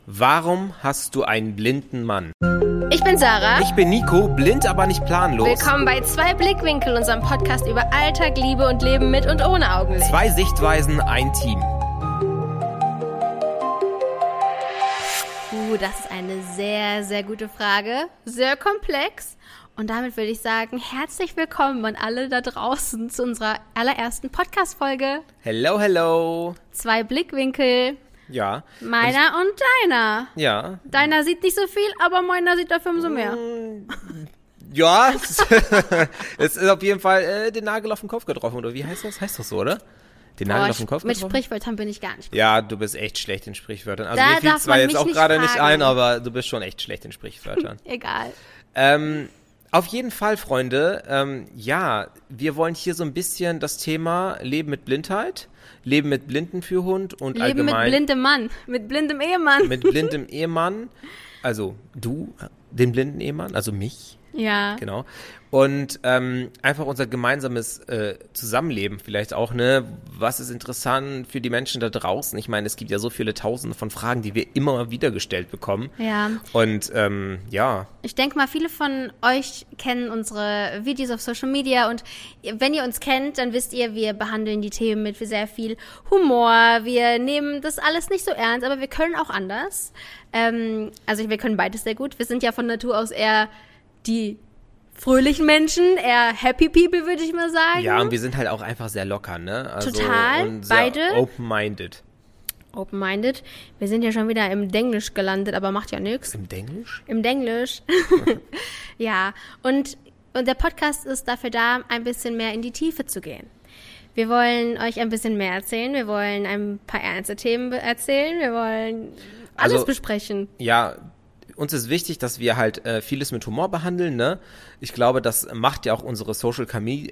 Warum hast du einen blinden Mann? Ich bin Sarah. Ich bin Nico, blind, aber nicht planlos. Willkommen bei Zwei Blickwinkel, unserem Podcast über Alltag, Liebe und Leben mit und ohne Augenlicht. Zwei Sichtweisen, ein Team. Das ist eine sehr, sehr gute Frage. Sehr komplex. Und damit würde ich sagen, herzlich willkommen an alle da draußen zu unserer allerersten Podcast-Folge. Hello, hello. Zwei Blickwinkel. Ja. Meiner und deiner. Ja. Deiner sieht nicht so viel, aber meiner sieht dafür umso mehr. Ja, es ist auf jeden Fall den Nagel auf den Kopf getroffen, oder wie heißt das? Heißt das so, oder? Den Nagel auf den Kopf mit getroffen? Sprichwörtern bin ich gar nicht gut. Ja, du bist echt schlecht in Sprichwörtern. Also Da mir fiel darf zwar man jetzt mich auch nicht gerade nicht fragen. ein, aber du bist schon echt schlecht in Sprichwörtern. Egal. Auf jeden Fall, Freunde, wir wollen hier so ein bisschen das Thema Leben mit Blindheit, Leben mit Blindenführhund und Leben allgemein... mit blindem Mann, mit blindem Ehemann. Mit blindem Ehemann, also du, den blinden Ehemann, also mich. Ja. Genau. Und einfach unser gemeinsames Zusammenleben vielleicht auch, ne? Was ist interessant für die Menschen da draußen? Ich meine, es gibt ja so viele Tausende von Fragen, die wir immer wieder gestellt bekommen. Ja. Und Ich denke mal, viele von euch kennen unsere Videos auf Social Media und wenn ihr uns kennt, dann wisst ihr, wir behandeln die Themen mit sehr viel Humor. Wir nehmen das alles nicht so ernst, aber wir können auch anders. Wir können beides sehr gut. Wir sind ja von Natur aus eher die fröhlichen Menschen, eher happy people, würde ich mal sagen. Ja, und wir sind halt auch einfach sehr locker, ne? Also, total, und sehr beide. Open-minded. Open-minded. Wir sind ja schon wieder im Denglisch gelandet, aber macht ja nichts. Im Denglisch? Im Denglisch. Ja, und der Podcast ist dafür da, ein bisschen mehr in die Tiefe zu gehen. Wir wollen euch ein bisschen mehr erzählen. Wir wollen ein paar ernste Themen erzählen. Wir wollen alles besprechen. Ja, uns ist wichtig, dass wir halt vieles mit Humor behandeln, ne? Ich glaube, das macht ja auch unsere Social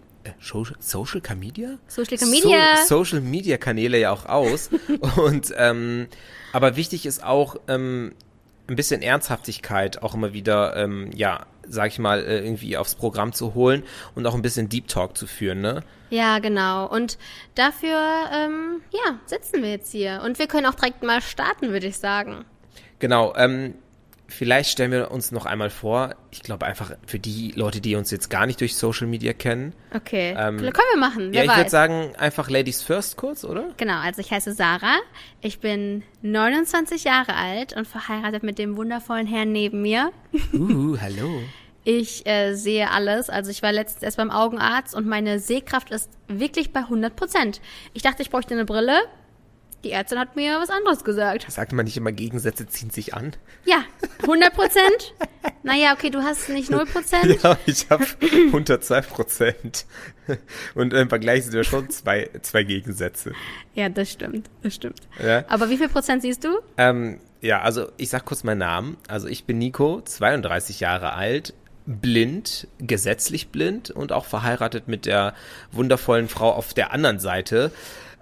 Media Kanäle ja auch aus. Und aber wichtig ist auch ein bisschen Ernsthaftigkeit auch immer wieder, sag ich mal, irgendwie aufs Programm zu holen und auch ein bisschen Deep Talk zu führen, ne? Ja, genau. Und dafür, sitzen wir jetzt hier. Und wir können auch direkt mal starten, würde ich sagen. Genau, vielleicht stellen wir uns noch einmal vor, ich glaube einfach für die Leute, die uns jetzt gar nicht durch Social Media kennen. Okay, können wir machen, wer weiß. Ich würde sagen, einfach Ladies first kurz, oder? Genau, also ich heiße Sarah, ich bin 29 Jahre alt und verheiratet mit dem wundervollen Herrn neben mir. Hallo. Ich sehe alles, also ich war letztens erst beim Augenarzt und meine Sehkraft ist wirklich bei 100%. Ich dachte, ich bräuchte eine Brille. Die Ärztin hat mir was anderes gesagt. Sagt man nicht immer, Gegensätze ziehen sich an? Ja, 100%. Naja, okay, du hast nicht 0%. Ja, ich habe 102%. Und im Vergleich sind wir schon zwei Gegensätze. Ja, das stimmt. Ja. Aber wie viel Prozent siehst du? Also ich sag kurz meinen Namen. Also ich bin Nico, 32 Jahre alt, blind, gesetzlich blind und auch verheiratet mit der wundervollen Frau auf der anderen Seite.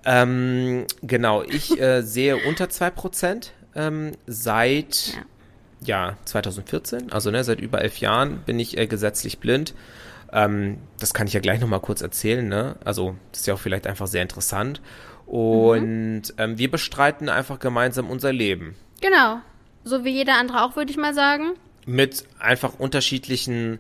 Genau, ich sehe unter 2% seit 2014, also seit über 11 Jahren bin ich gesetzlich blind. Das kann ich ja gleich nochmal kurz erzählen, ne? Also das ist ja auch vielleicht einfach sehr interessant. Und wir bestreiten einfach gemeinsam unser Leben. Genau, so wie jeder andere auch, würde ich mal sagen. Mit einfach unterschiedlichen,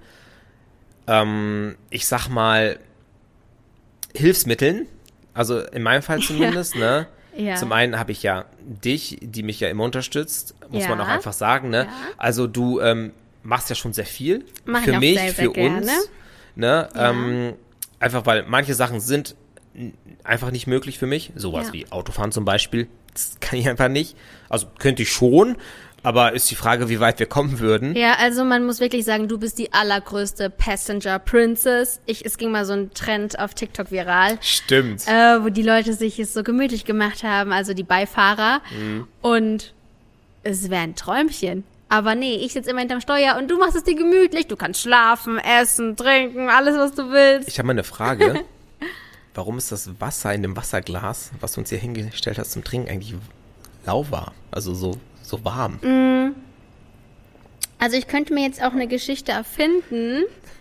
ich sag mal, Hilfsmitteln. Also in meinem Fall zumindest, ne? Ja. Zum einen habe ich ja dich, die mich ja immer unterstützt, muss man auch einfach sagen, ne? Ja. Also du machst ja schon sehr viel für mich, sehr, sehr für gerne. Uns, ne? Ja. Einfach weil manche Sachen sind einfach nicht möglich für mich, sowas wie Autofahren zum Beispiel, das kann ich einfach nicht. Also könnte ich schon, aber ist die Frage, wie weit wir kommen würden. Ja, also man muss wirklich sagen, du bist die allergrößte Passenger Princess. Es ging mal so ein Trend auf TikTok viral. Stimmt. Wo die Leute sich es so gemütlich gemacht haben, also die Beifahrer. Und es wäre ein Träumchen. Aber nee, ich sitze immer hinterm Steuer und du machst es dir gemütlich. Du kannst schlafen, essen, trinken, alles, was du willst. Ich habe mal eine Frage. Warum ist das Wasser in dem Wasserglas, was du uns hier hingestellt hast zum Trinken, eigentlich lauwarm? Also so warm. Also ich könnte mir jetzt auch eine Geschichte erfinden,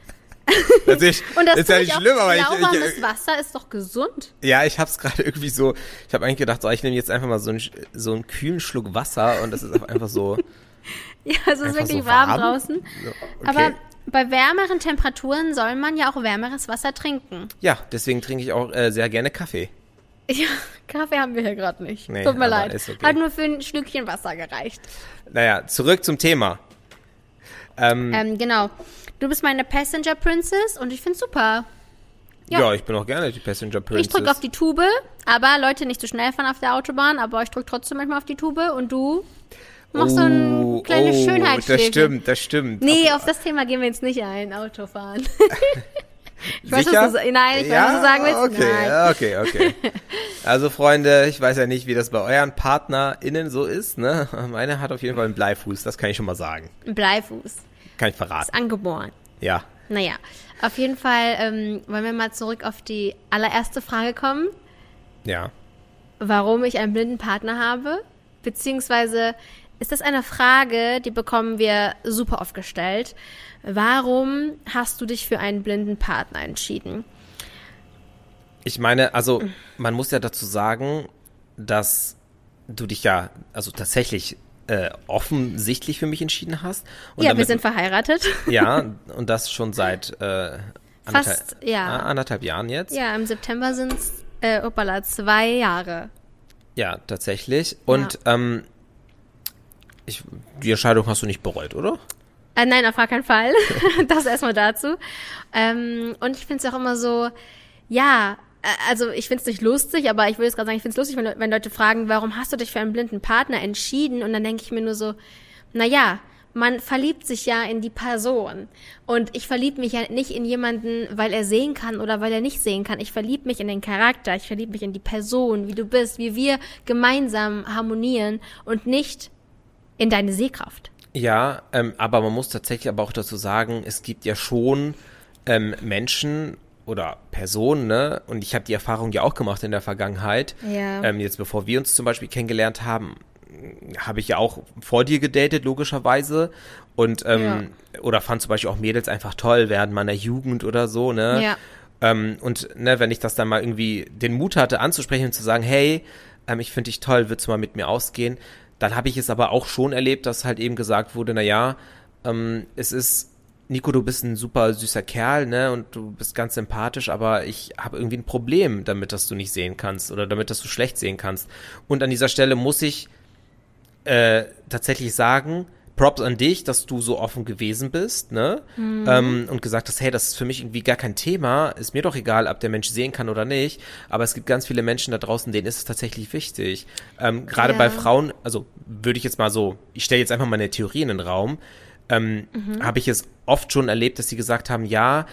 Natürlich, Und das ist ja finde nicht ich auch, schlimm, aber lauwarmes Wasser ist doch gesund. ja, ich hab's gerade irgendwie so, ich habe eigentlich gedacht, so, ich nehme jetzt einfach mal so einen kühlen Schluck Wasser und das ist einfach so. Ja, es ist Einfach wirklich so warm warm? draußen. So, okay. Aber bei wärmeren Temperaturen soll man ja auch wärmeres Wasser trinken. Ja, deswegen trinke ich auch sehr gerne Kaffee. Ja, Kaffee haben wir hier gerade nicht. Nee, Tut mir aber leid. ist okay. Hat nur für ein Schlückchen Wasser gereicht. Naja, zurück zum Thema. Genau. Du bist meine Passenger Princess und ich find's super. Ja. Ja, ich bin auch gerne die Passenger Princess. Ich drücke auf die Tube, aber Leute, nicht zu schnell fahren auf der Autobahn, aber ich drücke trotzdem manchmal auf die Tube und du machst so ein kleines Schönheitsschläfchen. Das stimmt. Nee, auf das Thema gehen wir jetzt nicht ein, Autofahren. Ich weiß, Sicher? was du sagen willst. Okay, Nein. okay. Also Freunde, ich weiß ja nicht, wie das bei euren PartnerInnen so ist, ne? Meine hat auf jeden Fall einen Bleifuß, das kann ich schon mal sagen. Ein Bleifuß. Kann ich verraten. Ist angeboren. Ja. Naja, auf jeden Fall wollen wir mal zurück auf die allererste Frage kommen. Ja. Warum ich einen blinden Partner habe? Beziehungsweise ist das eine Frage, die bekommen wir super oft gestellt. Warum hast du dich für einen blinden Partner entschieden? Ich meine, also man muss ja dazu sagen, dass du dich ja, also tatsächlich offensichtlich für mich entschieden hast. Und Ja, damit, wir sind verheiratet. Ja, und das schon seit Fast, ja. anderthalb Jahren jetzt. Ja, im September sind es, 2 Jahre. Ja, tatsächlich. Und die Entscheidung hast du nicht bereut, oder? Nein, auf gar keinen Fall. Das erstmal dazu. Und ich finde es auch immer so, ja, also ich finde es nicht lustig, aber ich würde jetzt gerade sagen, ich finde es lustig, wenn Leute fragen, warum hast du dich für einen blinden Partner entschieden? Und dann denke ich mir nur so, naja, man verliebt sich ja in die Person. Und ich verliebe mich ja nicht in jemanden, weil er sehen kann oder weil er nicht sehen kann. Ich verliebe mich in den Charakter, ich verliebe mich in die Person, wie du bist, wie wir gemeinsam harmonieren und nicht in deine Sehkraft. Ja, aber man muss tatsächlich aber auch dazu sagen, es gibt ja schon Menschen oder Personen, ne? Und ich habe die Erfahrung ja auch gemacht in der Vergangenheit. Ja. Jetzt bevor wir uns zum Beispiel kennengelernt haben, habe ich ja auch vor dir gedatet, logischerweise. Und oder fand zum Beispiel auch Mädels einfach toll während meiner Jugend oder so, ne? Ja. Und ne, wenn ich das dann mal irgendwie den Mut hatte anzusprechen und zu sagen, hey, ich finde dich toll, willst du mal mit mir ausgehen? Dann habe ich es aber auch schon erlebt, dass halt eben gesagt wurde, naja, es ist, Nico, du bist ein super süßer Kerl, ne, und du bist ganz sympathisch, aber ich habe irgendwie ein Problem damit, dass du nicht sehen kannst oder damit, dass du schlecht sehen kannst. Und an dieser Stelle muss ich tatsächlich sagen, Props an dich, dass du so offen gewesen bist, ne? Und gesagt hast, hey, das ist für mich irgendwie gar kein Thema, ist mir doch egal, ob der Mensch sehen kann oder nicht, aber es gibt ganz viele Menschen da draußen, denen ist es tatsächlich wichtig. Gerade bei Frauen, also würde ich jetzt mal so, ich stelle jetzt einfach mal eine Theorie in den Raum, habe ich es oft schon erlebt, dass sie gesagt haben, ja,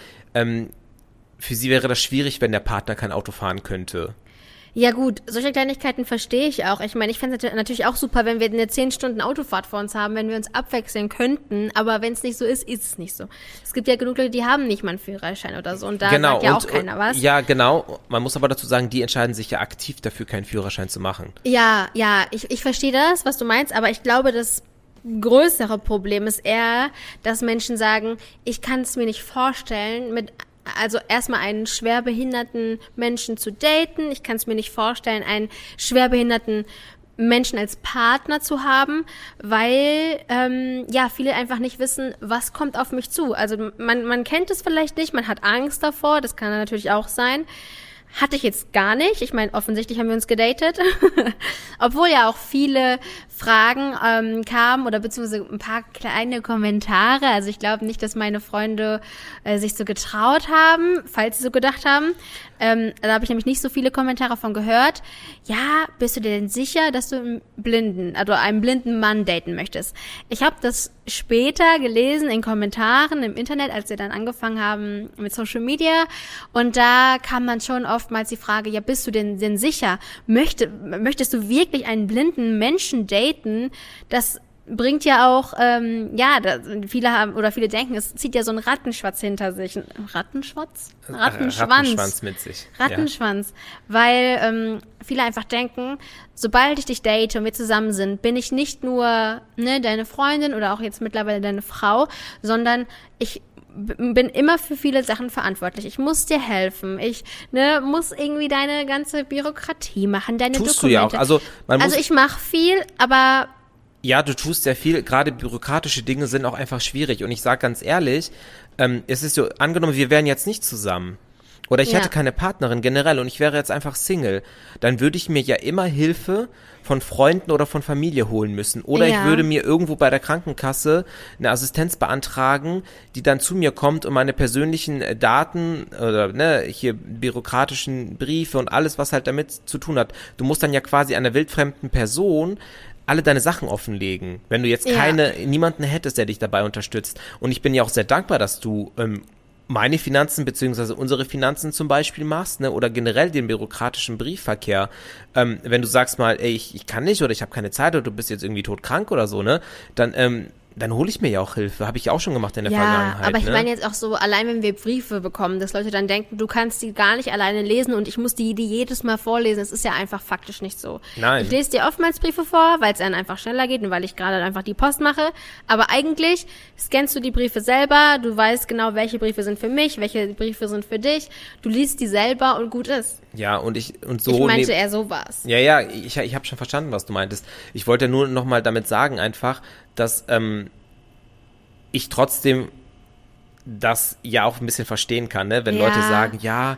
für sie wäre das schwierig, wenn der Partner kein Auto fahren könnte. Ja gut, solche Kleinigkeiten verstehe ich auch. Ich meine, ich fände es natürlich auch super, wenn wir eine 10 Stunden Autofahrt vor uns haben, wenn wir uns abwechseln könnten. Aber wenn es nicht so ist, ist es nicht so. Es gibt ja genug Leute, die haben nicht mal einen Führerschein oder so. Und da sagt ja auch keiner was. Ja, genau. Man muss aber dazu sagen, die entscheiden sich ja aktiv dafür, keinen Führerschein zu machen. Ja, ich verstehe das, was du meinst. Aber ich glaube, das größere Problem ist eher, dass Menschen sagen, ich kann es mir nicht vorstellen, also erstmal einen schwerbehinderten Menschen zu daten. Ich kann es mir nicht vorstellen, einen schwerbehinderten Menschen als Partner zu haben, weil viele einfach nicht wissen, was kommt auf mich zu. Also man kennt es vielleicht nicht, man hat Angst davor, das kann natürlich auch sein. Hatte ich jetzt gar nicht. Ich meine, offensichtlich haben wir uns gedatet. Obwohl ja auch viele Fragen kamen oder beziehungsweise ein paar kleine Kommentare. Also ich glaube nicht, dass meine Freunde sich so getraut haben, falls sie so gedacht haben. Da habe ich nämlich nicht so viele Kommentare von gehört. Ja, bist du dir denn sicher, dass du einen blinden Mann daten möchtest? Ich habe das später gelesen in Kommentaren im Internet, als wir dann angefangen haben mit Social Media. Und da kam dann schon oftmals die Frage, ja, bist du denn sicher? Möchtest du wirklich einen blinden Menschen daten? Das bringt ja auch, viele denken, es zieht ja so einen Rattenschwanz hinter sich. Rattenschwanz mit sich. Rattenschwanz. Ja. Weil viele einfach denken, sobald ich dich date und wir zusammen sind, bin ich nicht nur deine Freundin oder auch jetzt mittlerweile deine Frau, sondern ich bin immer für viele Sachen verantwortlich. Ich muss dir helfen. Ich muss irgendwie deine ganze Bürokratie machen, deine Tust Dokumente. du ja auch. Also ich mache viel, aber... Ja, du tust sehr viel. Gerade bürokratische Dinge sind auch einfach schwierig. Und ich sage ganz ehrlich, es ist so, angenommen, wir wären jetzt nicht zusammen. Oder ich hätte keine Partnerin generell und ich wäre jetzt einfach Single. Dann würde ich mir ja immer Hilfe von Freunden oder von Familie holen müssen. Oder ich würde mir irgendwo bei der Krankenkasse eine Assistenz beantragen, die dann zu mir kommt und meine persönlichen Daten oder hier bürokratischen Briefe und alles, was halt damit zu tun hat. Du musst dann ja quasi einer wildfremden Person alle deine Sachen offenlegen, wenn du jetzt niemanden hättest, der dich dabei unterstützt. Und ich bin ja auch sehr dankbar, dass du meine Finanzen beziehungsweise unsere Finanzen zum Beispiel machst, oder generell den bürokratischen Briefverkehr. Wenn du sagst mal, ey, ich kann nicht oder ich habe keine Zeit oder du bist jetzt irgendwie todkrank oder so, dann hole ich mir ja auch Hilfe. Habe ich auch schon gemacht in der Vergangenheit. Ja, aber ich meine jetzt auch so, allein wenn wir Briefe bekommen, dass Leute dann denken, du kannst die gar nicht alleine lesen und ich muss die jedes Mal vorlesen. Das ist ja einfach faktisch nicht so. Nein. Ich lese dir oftmals Briefe vor, weil es dann einfach schneller geht und weil ich gerade einfach die Post mache. Aber eigentlich scannst du die Briefe selber, du weißt genau, welche Briefe sind für mich, welche Briefe sind für dich. Du liest die selber und gut ist. Ja, und so. Ich meinte eher sowas. Ja, ich habe schon verstanden, was du meintest. Ich wollte nur noch mal damit sagen einfach, dass ich trotzdem das ja auch ein bisschen verstehen kann, wenn Leute sagen,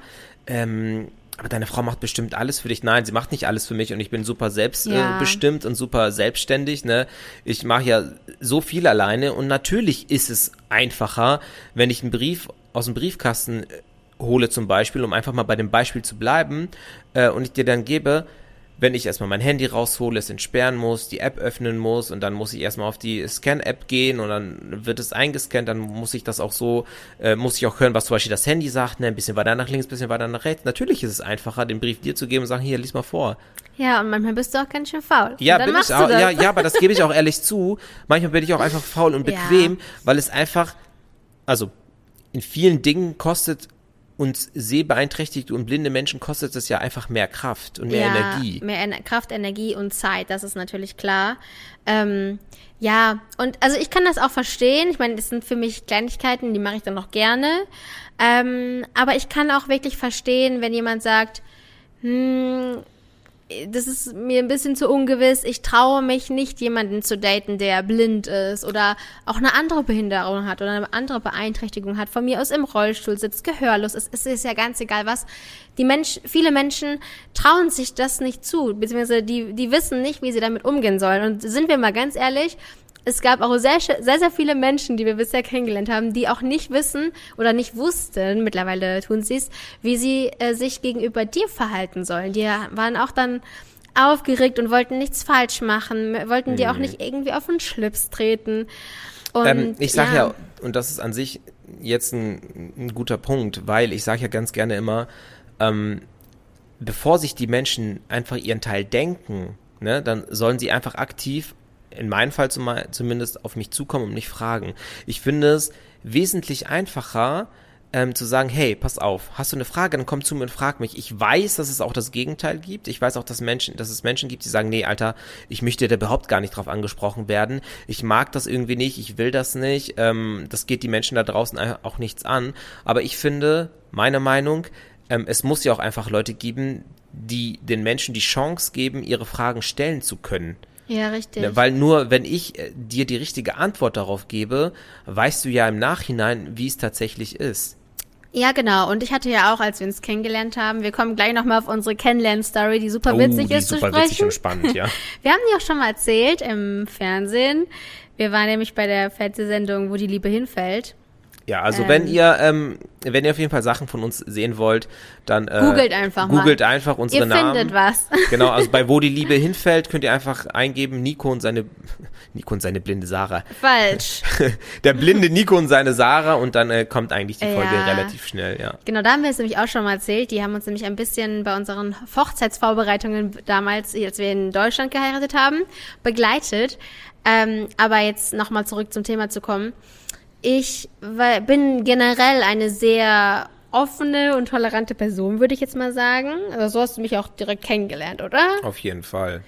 aber deine Frau macht bestimmt alles für dich. Nein, sie macht nicht alles für mich und ich bin super selbstbestimmt und super selbstständig. Ich mache ja so viel alleine und natürlich ist es einfacher, wenn ich einen Brief aus dem Briefkasten hole zum Beispiel, um einfach mal bei dem Beispiel zu bleiben und ich dir dann gebe, wenn ich erstmal mein Handy raushole, es entsperren muss, die App öffnen muss und dann muss ich erstmal auf die Scan-App gehen und dann wird es eingescannt, dann muss ich das auch muss ich auch hören, was zum Beispiel das Handy sagt, ein bisschen weiter nach links, ein bisschen weiter nach rechts. Natürlich ist es einfacher, den Brief dir zu geben und sagen, hier, lies mal vor. Ja, und manchmal bist du auch ganz schön faul. Ja, bin ich auch, ja, aber das gebe ich auch ehrlich zu. Manchmal bin ich auch einfach faul und bequem, weil es einfach, also in vielen Dingen kostet uns sehbeeinträchtigte und blinde Menschen kostet es ja einfach mehr Kraft und mehr Energie. Mehr Kraft, Energie und Zeit, das ist natürlich klar. Und also ich kann das auch verstehen. Ich meine, das sind für mich Kleinigkeiten, die mache ich dann noch gerne. Aber ich kann auch wirklich verstehen, wenn jemand sagt, das ist mir ein bisschen zu ungewiss, ich traue mich nicht, jemanden zu daten, der blind ist oder auch eine andere Behinderung hat oder eine andere Beeinträchtigung hat, von mir aus im Rollstuhl sitzt, gehörlos ist, es ist ja ganz egal was. Viele Menschen trauen sich das nicht zu, beziehungsweise die wissen nicht, wie sie damit umgehen sollen. Und sind wir mal ganz ehrlich, es gab auch sehr, sehr, sehr viele Menschen, die wir bisher kennengelernt haben, die auch nicht wissen oder nicht wussten, mittlerweile tun sie es, wie sie sich gegenüber dir verhalten sollen. Die waren auch dann aufgeregt und wollten nichts falsch machen, wollten dir auch nicht irgendwie auf den Schlips treten. Und, ich sage ja, und das ist an sich jetzt ein guter Punkt, weil ich sage ja ganz gerne immer, bevor sich die Menschen einfach ihren Teil denken, dann sollen sie einfach aktiv in meinem Fall zumindest auf mich zukommen und mich fragen. Ich finde es wesentlich einfacher, zu sagen, hey, pass auf, hast du eine Frage, dann komm zu mir und frag mich. Ich weiß, dass es auch das Gegenteil gibt. Ich weiß auch, dass es Menschen gibt, die sagen, nee, Alter, ich möchte da überhaupt gar nicht drauf angesprochen werden. Ich mag das irgendwie nicht, ich will das nicht. Das geht die Menschen da draußen auch nichts an. Aber ich finde, meine Meinung, es muss ja auch einfach Leute geben, die den Menschen die Chance geben, ihre Fragen stellen zu können. Ja, richtig. Weil nur, wenn ich dir die richtige Antwort darauf gebe, weißt du ja im Nachhinein, wie es tatsächlich ist. Ja, genau. Und ich hatte ja auch, als wir uns kennengelernt haben, wir kommen gleich nochmal auf unsere Kennenlern-Story, die super witzig ist zu sprechen. Super witzig und spannend, ja. Wir haben die auch schon mal erzählt im Fernsehen. Wir waren nämlich bei der Fernsehsendung, wo die Liebe hinfällt. Ja, also wenn ihr auf jeden Fall Sachen von uns sehen wollt, dann googelt einfach unsere Namen. Ihr findet was. Genau, also bei Wo die Liebe hinfällt, könnt ihr einfach eingeben, Nico und seine blinde Sarah. Falsch. Der blinde Nico und seine Sarah und dann kommt eigentlich die Folge relativ schnell, ja. Genau, da haben wir es nämlich auch schon mal erzählt. Die haben uns nämlich ein bisschen bei unseren Hochzeitsvorbereitungen damals, als wir in Deutschland geheiratet haben, begleitet. Aber jetzt nochmal zurück zum Thema zu kommen. Ich bin generell eine sehr offene und tolerante Person, würde ich jetzt mal sagen. Also so hast du mich auch direkt kennengelernt, oder? Auf jeden Fall.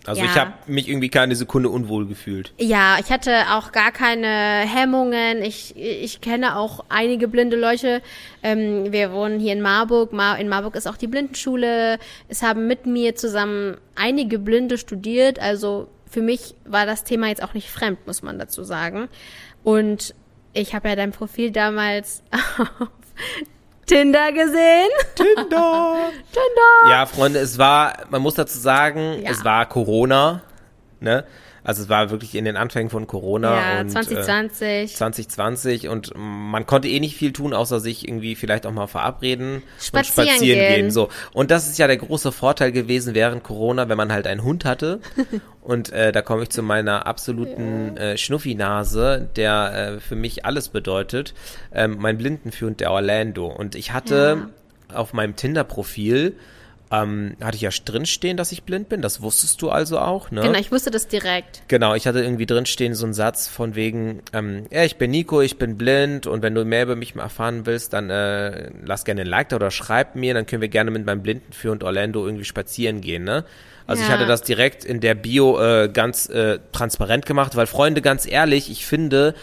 Also Ja. ich habe mich irgendwie keine Sekunde unwohl gefühlt. Ja, ich hatte auch gar keine Hemmungen. Ich kenne auch einige blinde Leute. Wir wohnen hier in Marburg. In Marburg ist auch die Blindenschule. Es haben mit mir zusammen einige Blinde studiert. Also für mich war das Thema jetzt auch nicht fremd, muss man dazu sagen. Und ich habe ja dein Profil damals auf Tinder gesehen. Tinder! Ja, Freunde, man muss dazu sagen, Ja. es war Corona, ne? Also es war wirklich in den Anfängen von Corona Ja, und 2020. 2020 und man konnte eh nicht viel tun, außer sich irgendwie vielleicht auch mal verabreden und Spazieren spazieren gehen. gehen. So. Und das ist ja der große Vorteil gewesen während Corona, wenn man halt einen Hund hatte. Und da komme ich zu meiner absoluten Schnuffinase, der für mich alles bedeutet. Mein Blindenführhund, der Orlando. Und ich hatte auf meinem Tinder-Profil hatte ich ja drinstehen, dass ich blind bin. Das wusstest du also auch, ne? Genau, ich wusste das direkt. Genau, ich hatte irgendwie drinstehen so einen Satz von wegen, ich bin Nico, ich bin blind und wenn du mehr über mich mal erfahren willst, dann lass gerne ein Like da oder schreib mir, dann können wir gerne mit meinem Blindenführhund Orlando irgendwie spazieren gehen, ne? Also ich Ja. hatte das direkt in der Bio ganz transparent gemacht, weil Freunde, ganz ehrlich, ich finde,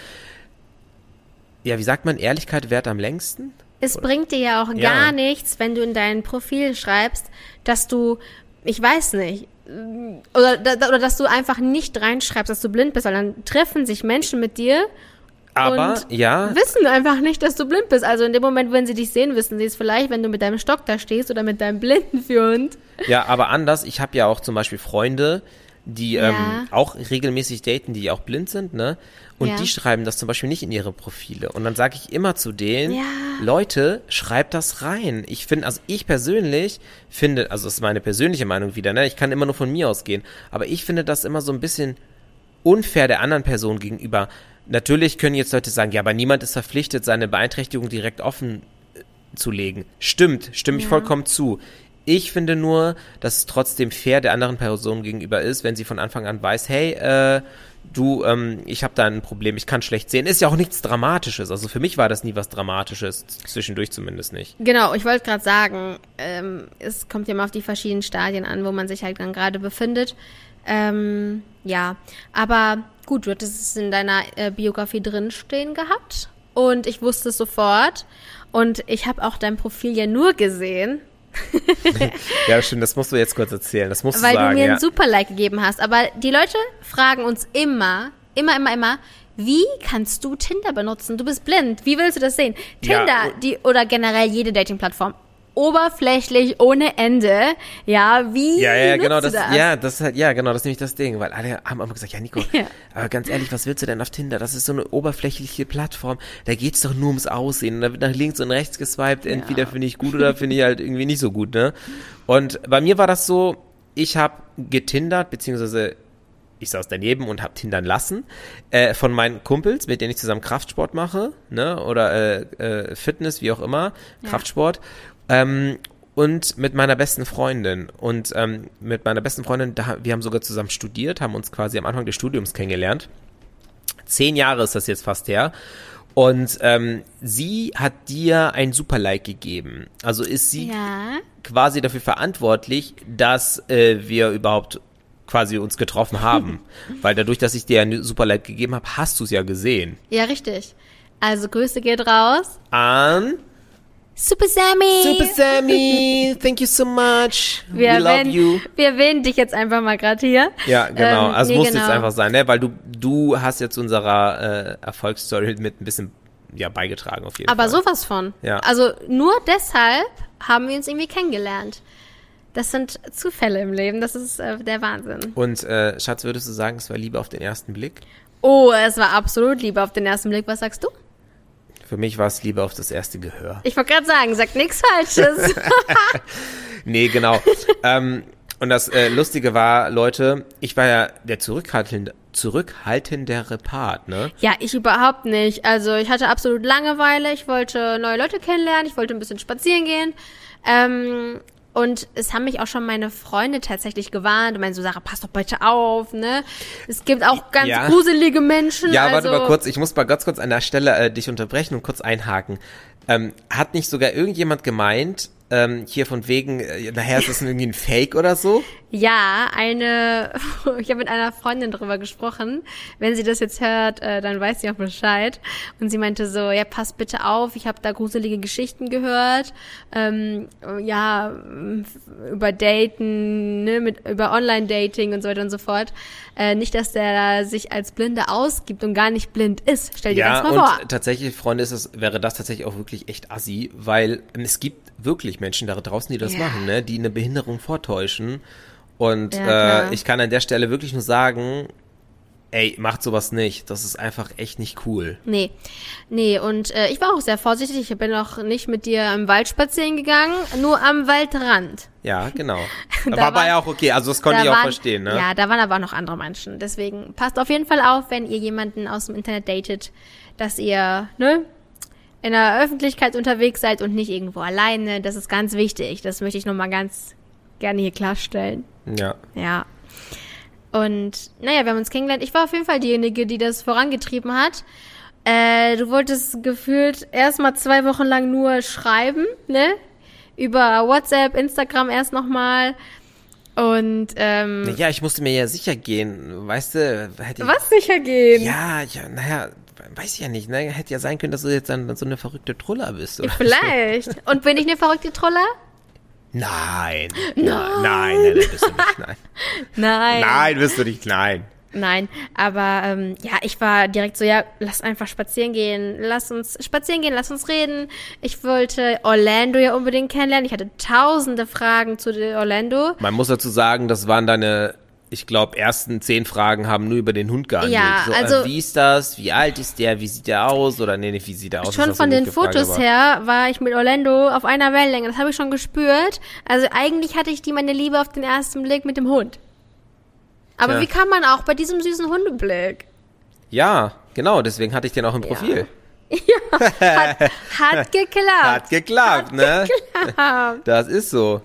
ja, wie sagt man, Ehrlichkeit währt am längsten? Es bringt dir ja auch Ja. gar nichts, wenn du in dein Profil schreibst, dass du, ich weiß nicht, oder dass du einfach nicht reinschreibst, dass du blind bist, weil dann treffen sich Menschen mit dir Aber, und ja, wissen einfach nicht, dass du blind bist. Also in dem Moment, wenn sie dich sehen, wissen sie es vielleicht, wenn du mit deinem Stock da stehst oder mit deinem Blindenführhund. ja, aber anders, ich habe ja auch zum Beispiel Freunde, die Ja. auch regelmäßig daten, die auch blind sind, ne? Und Ja. die schreiben das zum Beispiel nicht in ihre Profile. Und dann sage ich immer zu denen, Ja. Leute, schreibt das rein. Ich finde, also ich persönlich finde, also das ist meine persönliche Meinung wieder, ne? Ich kann immer nur von mir ausgehen, aber ich finde das immer so ein bisschen unfair der anderen Person gegenüber. Natürlich können jetzt Leute sagen, ja, aber niemand ist verpflichtet, seine Beeinträchtigung direkt offen zu legen. Stimme ich vollkommen zu. Ich finde nur, dass es trotzdem fair der anderen Person gegenüber ist, wenn sie von Anfang an weiß, hey, ich habe da ein Problem, ich kann schlecht sehen. Ist ja auch nichts Dramatisches. Also für mich war das nie was Dramatisches, zwischendurch zumindest nicht. Genau, ich wollte gerade sagen, es kommt ja mal auf die verschiedenen Stadien an, wo man sich halt dann gerade befindet. Ja, aber gut, du hattest es in deiner Biografie drinstehen gehabt und ich wusste es sofort und ich habe auch dein Profil ja nur gesehen, Ja, stimmt, das musst du jetzt kurz erzählen. Das musst weil du sagen, du mir ja. ein Super-Like gegeben hast. Aber die Leute fragen uns immer, wie kannst du Tinder benutzen? Du bist blind. Wie willst du das sehen? Ja. Tinder, oder generell jede Dating-Plattform. Oberflächlich, ohne Ende. Ja, wie Ja, nutzt genau, du das? das ist halt, ja, genau, das ist nämlich das Ding, weil alle haben immer gesagt, ja, Nico, Ja. aber ganz ehrlich, was willst du denn auf Tinder? Das ist so eine oberflächliche Plattform, da geht's doch nur ums Aussehen, da wird nach links und rechts geswiped, entweder finde ich gut oder finde ich halt irgendwie nicht so gut, ne? Und bei mir war das so, ich habe getindert, beziehungsweise ich saß daneben und habe tindern lassen, von meinen Kumpels, mit denen ich zusammen Kraftsport mache, ne, oder Fitness, wie auch immer, Ja. Kraftsport, und mit meiner besten Freundin. Und mit meiner besten Freundin, wir haben sogar zusammen studiert, haben uns quasi am Anfang des Studiums kennengelernt. 10 Jahre ist das jetzt fast her. Und sie hat dir ein Super-Like gegeben. Also ist sie Ja. quasi dafür verantwortlich, dass wir überhaupt quasi uns getroffen haben. Weil dadurch, dass ich dir ein Super-Like gegeben habe, hast du es ja gesehen. Ja, richtig. Also Grüße geht raus. An Super Sammy. Super Sammy, thank you so much. Wir We love erwähnen, you. wir erwähnen dich jetzt einfach mal gerade hier. Ja, genau. Also nee, muss genau. jetzt einfach sein, ne? Weil du hast jetzt unserer Erfolgsstory mit ein bisschen beigetragen auf jeden Aber Fall. sowas von. Ja. Also nur deshalb haben wir uns irgendwie kennengelernt. Das sind Zufälle im Leben, das ist der Wahnsinn. Und Schatz, würdest du sagen, es war Liebe auf den ersten Blick? Oh, es war absolut Liebe auf den ersten Blick. Was sagst du? Für mich war es Liebe auf das erste Gehör. Ich wollte gerade sagen, sag nichts Falsches. Nee, genau. Und das Lustige war, Leute, ich war ja der zurückhaltendere Part, ne? Ja, ich überhaupt nicht. Also ich hatte absolut Langeweile. Ich wollte neue Leute kennenlernen. Ich wollte ein bisschen spazieren gehen. Und es haben mich auch schon meine Freunde tatsächlich gewarnt. Und meinen so, Sarah, pass doch bitte auf, ne? Es gibt auch ganz Ja. gruselige Menschen. Ja, also, warte mal kurz, ich muss mal ganz kurz an der Stelle dich unterbrechen und kurz einhaken. Hat nicht sogar irgendjemand gemeint, hier von wegen, nachher ist das irgendwie ein Fake oder so? Ja, ich habe mit einer Freundin drüber gesprochen. Wenn sie das jetzt hört, dann weiß sie auch Bescheid. Und sie meinte so, ja, pass bitte auf, ich habe da gruselige Geschichten gehört. Über Daten, ne, über Online-Dating und so weiter und so fort. Nicht, dass der sich als Blinde ausgibt und gar nicht blind ist. Stell dir das mal vor. Ja, und tatsächlich, Freunde, wäre das tatsächlich auch wirklich echt assi, weil es gibt wirklich Menschen da draußen, die das machen, ne, die eine Behinderung vortäuschen. Und ich kann an der Stelle wirklich nur sagen, ey, macht sowas nicht. Das ist einfach echt nicht cool. Nee, und ich war auch sehr vorsichtig. Ich bin auch nicht mit dir im Wald spazieren gegangen, nur am Waldrand. Ja, genau. War aber ja auch okay, also das konnte ich auch verstehen, ne? Ja, da waren aber auch noch andere Menschen. Deswegen passt auf jeden Fall auf, wenn ihr jemanden aus dem Internet datet, dass ihr, ne, in der Öffentlichkeit unterwegs seid und nicht irgendwo alleine. Das ist ganz wichtig. Das möchte ich nochmal ganz gerne hier klarstellen. Ja. Ja. Und, naja, wir haben uns kennengelernt. Ich war auf jeden Fall diejenige, die das vorangetrieben hat. Du wolltest gefühlt erstmal 2 Wochen lang nur schreiben, ne? Über WhatsApp, Instagram erst nochmal. Und, ja, ich musste mir ja sicher gehen, weißt du? Was sicher gehen? Ja, naja, weiß ich ja nicht, ne? Hätte ja sein können, dass du jetzt dann so eine verrückte Truller bist, oder? Vielleicht. So. Und bin ich eine verrückte Truller? Nein, nein, bist du nicht, nein. Nein, bist du nicht, nein. Nein, aber ich war direkt so, ja, lass einfach spazieren gehen, lass uns reden. Ich wollte Orlando ja unbedingt kennenlernen. Ich hatte tausende Fragen zu Orlando. Man muss dazu sagen, das waren deine, ich glaube, ersten 10 Fragen haben nur über den Hund gehandelt. Ja, so, also wie ist das? Wie alt ist der? Wie sieht der aus? Oder nee, wie sieht der aus? Schon von den Fotos her war ich mit Orlando auf einer Wellenlänge. Das habe ich schon gespürt. Also eigentlich hatte ich meine Liebe auf den ersten Blick mit dem Hund. Aber wie kann man auch bei diesem süßen Hundeblick? Ja, genau. Deswegen hatte ich den auch im Profil. Ja, hat geklappt. Hat geklappt, ne? Das ist so.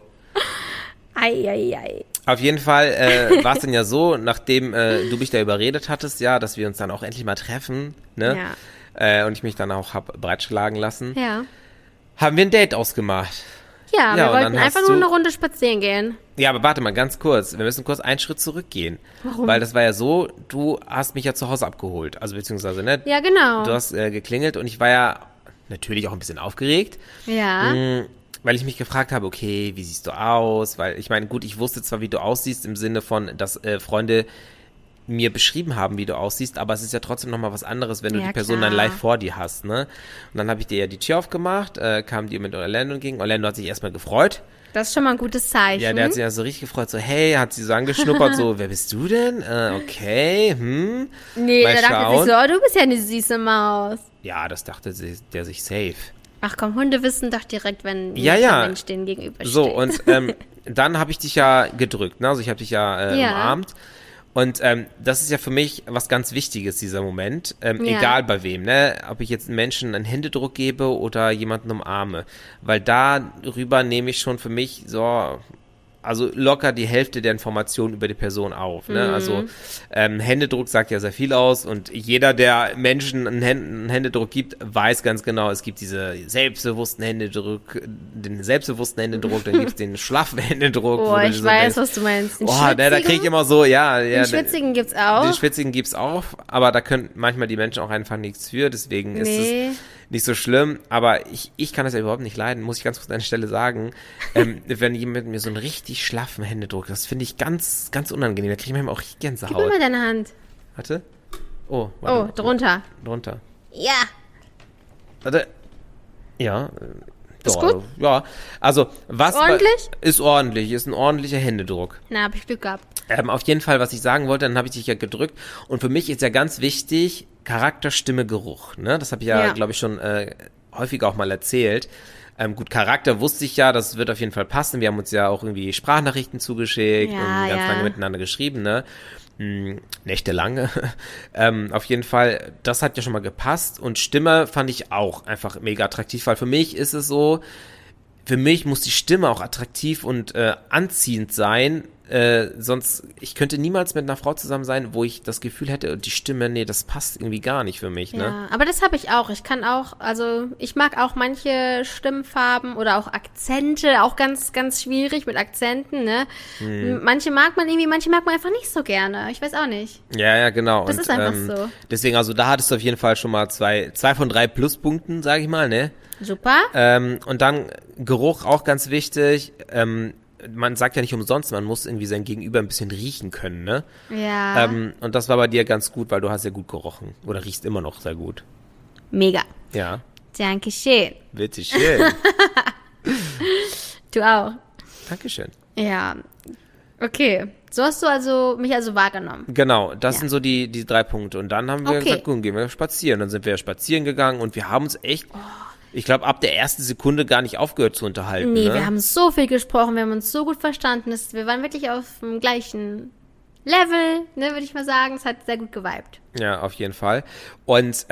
Ei. Auf jeden Fall war es dann ja so, nachdem du mich da überredet hattest, ja, dass wir uns dann auch endlich mal treffen, ne? Ja. Und ich mich dann auch hab breitschlagen lassen. Ja. Haben wir ein Date ausgemacht. Ja, wir wollten einfach nur eine Runde spazieren gehen. Ja, aber warte mal ganz kurz. Wir müssen kurz einen Schritt zurückgehen. Warum? Weil das war ja so, du hast mich ja zu Hause abgeholt. Also beziehungsweise, ne? Ja, genau. Du hast geklingelt und ich war ja natürlich auch ein bisschen aufgeregt. Ja. Weil ich mich gefragt habe, okay, wie siehst du aus? Weil ich meine, gut, ich wusste zwar, wie du aussiehst, im Sinne von, dass Freunde mir beschrieben haben, wie du aussiehst, aber es ist ja trotzdem nochmal was anderes, wenn du die Person dann live vor dir hast, ne? Und dann habe ich dir ja die Tür aufgemacht, kam dir mit Orlando entgegen. Orlando hat sich erstmal gefreut. Das ist schon mal ein gutes Zeichen. Ja, der hat sich ja so richtig gefreut, so, hey, hat sie so angeschnuppert, so, wer bist du denn? Okay, Nee, mal der dachte schauen. sich so, oh, du bist ja eine süße Maus. Ja, das dachte der sich safe. Ach komm, Hunde wissen doch direkt, wenn ein Mensch denen gegenübersteht. So, und dann habe ich dich ja gedrückt, ne? Also ich habe dich ja umarmt. Und das ist ja für mich was ganz Wichtiges, dieser Moment, egal bei wem, ne? Ob ich jetzt einem Menschen einen Händedruck gebe oder jemanden umarme. Weil darüber nehme ich schon für mich so, also locker die Hälfte der Informationen über die Person auf, ne? Also Händedruck sagt ja sehr viel aus und jeder, der Menschen einen Händedruck gibt, weiß ganz genau, es gibt diese den selbstbewussten Händedruck, dann gibt's den schlaffen Händedruck. Oh, ich weiß, was du meinst. Den da kriege ich immer so, den schwitzigen gibt's auch. Den schwitzigen gibt's auch, aber da können manchmal die Menschen auch einfach nichts für, deswegen ist es nicht so schlimm, aber ich kann das ja überhaupt nicht leiden, muss ich ganz kurz an der Stelle sagen, wenn jemand mir so einen richtig schlaffen Händedruck, das finde ich ganz, ganz unangenehm, da kriege ich manchmal auch richtig Gänsehaut. Gib mir mal deine Hand. Warte. Oh, warte. Drunter. Drunter. Ja. Warte. Ja. Ist gut? Ja, also was... Ordentlich? Ist ordentlich, ist ein ordentlicher Händedruck. Na, hab ich Glück gehabt. Auf jeden Fall, was ich sagen wollte, dann habe ich dich ja gedrückt und für mich ist ja ganz wichtig, Charakter, Stimme, Geruch, ne? Das habe ich ja, glaube ich, schon häufiger auch mal erzählt. Gut, Charakter wusste ich ja, das wird auf jeden Fall passen. Wir haben uns ja auch irgendwie Sprachnachrichten zugeschickt und ganz lange miteinander geschrieben, ne? Nächtelange. Auf jeden Fall, das hat ja schon mal gepasst und Stimme fand ich auch einfach mega attraktiv, weil für mich muss die Stimme auch attraktiv und anziehend sein, sonst, ich könnte niemals mit einer Frau zusammen sein, wo ich das Gefühl hätte, die Stimme, nee, das passt irgendwie gar nicht für mich, ne? Ja, aber das habe ich auch. Ich kann auch, also ich mag auch manche Stimmfarben oder auch Akzente, auch ganz, ganz schwierig mit Akzenten, ne? Manche mag man irgendwie, manche mag man einfach nicht so gerne. Ich weiß auch nicht. Ja, genau. Das ist einfach so. Deswegen, also da hattest du auf jeden Fall schon mal zwei von 3 Pluspunkten, sage ich mal, ne? Super. Und dann Geruch auch ganz wichtig. Man sagt ja nicht umsonst, man muss irgendwie sein Gegenüber ein bisschen riechen können, ne? Ja. Und das war bei dir ganz gut, weil du hast ja gut gerochen. Oder riechst immer noch sehr gut. Mega. Ja. Dankeschön. Bitteschön. Du auch. Dankeschön. Ja. Okay. So hast du mich wahrgenommen. Genau, das sind so die 3 Punkte. Und dann haben wir gesagt, gut, gehen wir spazieren. Dann sind wir spazieren gegangen und wir haben uns echt, ich glaube, ab der ersten Sekunde gar nicht aufgehört zu unterhalten. Nee, ne? wir haben so viel gesprochen, wir haben uns so gut verstanden. Wir waren wirklich auf dem gleichen Level, ne, würde ich mal sagen. Es hat sehr gut geweibt. Ja, auf jeden Fall. Und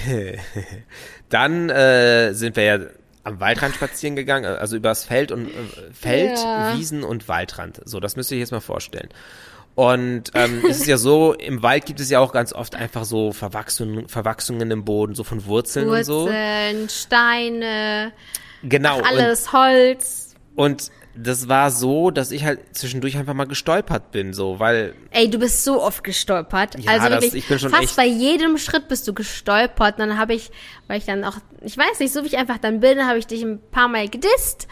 dann sind wir ja am Waldrand spazieren gegangen, also übers Feld und Wiesen und Waldrand. So, das müsst ihr euch jetzt mal vorstellen. Und es ist ja so, im Wald gibt es ja auch ganz oft einfach so Verwachsungen im Boden, so von Wurzeln und so. Wurzeln, Steine, Genau. alles Holz. Und das war so, dass ich halt zwischendurch einfach mal gestolpert bin, so, weil... Ey, du bist so oft gestolpert. Ja, also wirklich, ich bin schon fast echt... bei jedem Schritt bist du gestolpert. Und dann habe ich, weil ich dann auch, ich weiß nicht, so wie ich einfach dann bin, habe ich dich ein paar Mal gedisst.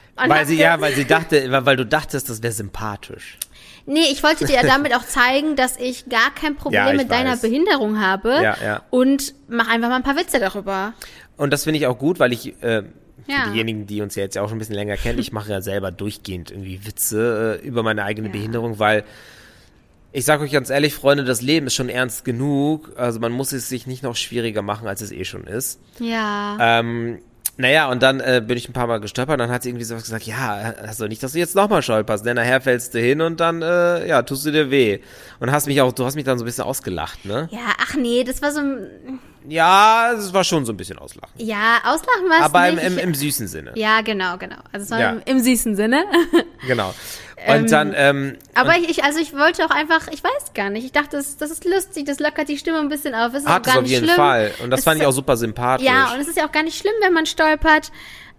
Weil du dachtest, das wäre sympathisch. Nee, ich wollte dir ja damit auch zeigen, dass ich gar kein Problem mit deiner Behinderung habe. Ja. Und mach einfach mal ein paar Witze darüber. Und das finde ich auch gut, weil ich, für diejenigen, die uns ja jetzt ja auch schon ein bisschen länger kennen, ich mache ja selber durchgehend irgendwie Witze über meine eigene Behinderung, weil ich sage euch ganz ehrlich, Freunde, das Leben ist schon ernst genug. Also man muss es sich nicht noch schwieriger machen, als es eh schon ist. Ja. Naja, und dann bin ich ein paar Mal gestolpert und dann hat sie irgendwie so gesagt, ja, also nicht, dass du jetzt nochmal stolperst, denn nachher fällst du hin und dann, tust du dir weh. Und du hast mich dann so ein bisschen ausgelacht, ne? Ja, ach nee, das war so ein... Ja, es war schon so ein bisschen auslachen. Ja, auslachen war es aber nicht. im süßen Sinne. Ja, genau. Also es war im süßen Sinne. Genau. Und dann, aber ich wollte auch einfach, ich weiß gar nicht, ich dachte, das ist lustig, das lockert die Stimme ein bisschen auf. Es ist auch gar nicht schlimm. Auf jeden Fall. Und das fand ich auch super sympathisch. Ja, und es ist ja auch gar nicht schlimm, wenn man stolpert.